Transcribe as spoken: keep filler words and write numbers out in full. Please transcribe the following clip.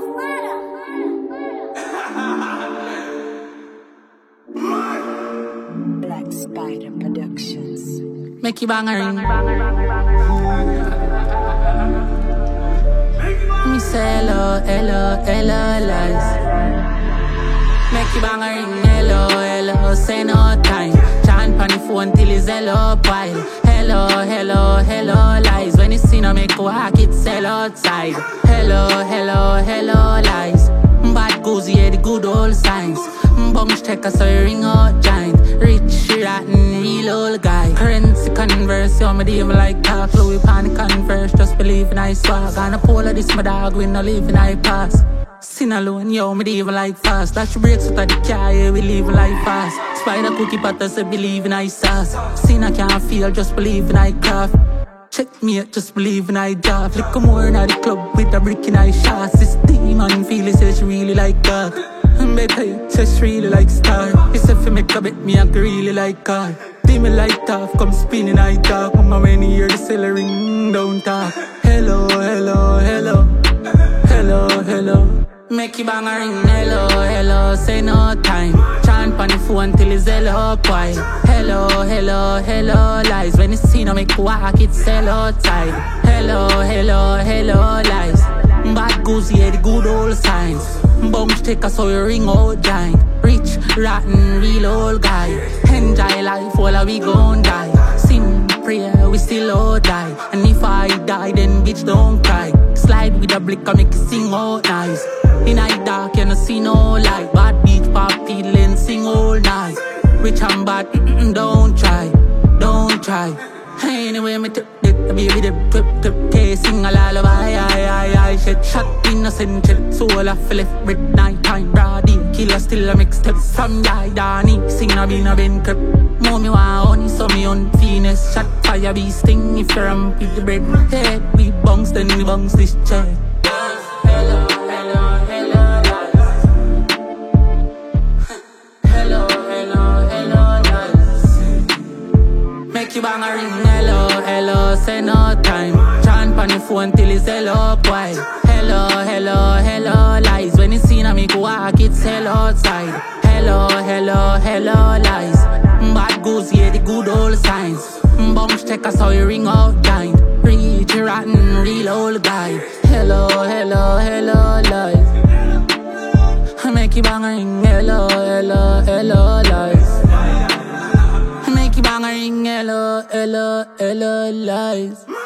Black Spider Productions. Make you bang a ring. Me say hello, hello, hello, lies. Make you bang a ring. Hello, hello, say no time. Chant on the phone till it's hello pile. Hello, hello, hello, lies. When you see no make walk, it's hell outside. Hello, hello, hello, lies. Bad goes, yeah, the good old signs. Bunch checker, so you ring out giant. Rich, rotten, real old guy. Currency converse, yo, me even like talk. Louis pan converse, just believe in I swag. On a pole of this, my dog, we no live in I pass. Sin alone, yo, me even like fast. Dash breaks out of the car, yeah, we live like fast. Spider cookie pattern, say believe in I sauce. Sin I can't feel, just believe in I craft. Check me out, just believe in I job. Lick more in the club with a brick in I shots. This demon feel it, says she really like that. Better you, says she really like star. It's if you make a bet, me I really like car. Dim me light off, come spinning I talk. Come on when you hear the cell ring, don't talk. Hello, hello, hello. Hello, hello. Make you bang a ring, hello, hello, say no time. Chant on the phone till it's hello pile. Hello, hello, hello, lies. When you see no make walk, it's hell outside. Hello, hello, hello, lies. Bad goose, yeah, the good old signs. Bunch take us so you ring out giant. Rich, rotten, real old guy. Enjoy life while we gon' die. Sin, prayer, we still all die. And if I die, then bitch don't cry. Slide with a blick, I make you sing out nice. In the dark, you no see no light. Bad beach, pop, peddling, sing all night. Rich and bad, don't try, don't try. Anyway, me tip it, the baby dip, tip, tip, K, sing a lullaby, aye, aye, aye, shit. Shot innocent shit, soul off left, brick, night time, brady. Killer still a mix steps from Yai Danny. Sing a bin a bin crip. Mommy want honey, so me on Venus. Shot fire, be sting, if you're on with the bread. Head, we bunks, then we bunks this check. Hello, hello, hello, lies. Hello, hello, hello, lies. Make you bang a ring, hello, hello, say no time. Chant on the phone till it's hello pile. Hello, hello, hello, lies. When you see no make walk, it's hell outside. Hello, hello, hello, lies. Bad goose, yeah, the good old signs. Bunch check us how you ring out giant. Rich, rotten, real old guy. Hello, hello, hello, lies. Make you bang a ring, hello, hello, hello, lies. Make you bang a ring, hello, hello, hello, lies.